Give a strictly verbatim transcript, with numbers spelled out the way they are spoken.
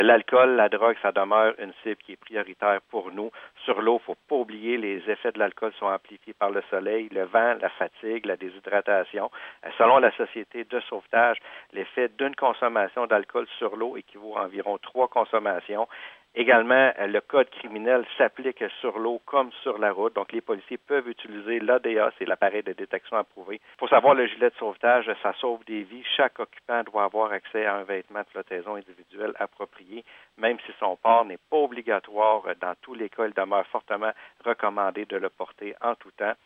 L'alcool, la drogue, ça demeure une cible qui est prioritaire pour nous. Sur l'eau, il ne faut pas oublier, les effets de l'alcool sont amplifiés par le soleil, le vent, la fatigue, la déshydratation. Selon la Société de sauvetage, l'effet d'une consommation d'alcool sur l'eau équivaut à environ trois consommations. Également, le code criminel s'applique sur l'eau comme sur la route. Donc, les policiers peuvent utiliser l'A D A, c'est l'appareil de détection approuvé. Il faut savoir, le gilet de sauvetage, ça sauve des vies. Chaque occupant doit avoir accès à un vêtement de flottaison individuel approprié, même si son port n'est pas obligatoire. Dans tous les cas, il demeure fortement recommandé de le porter en tout temps.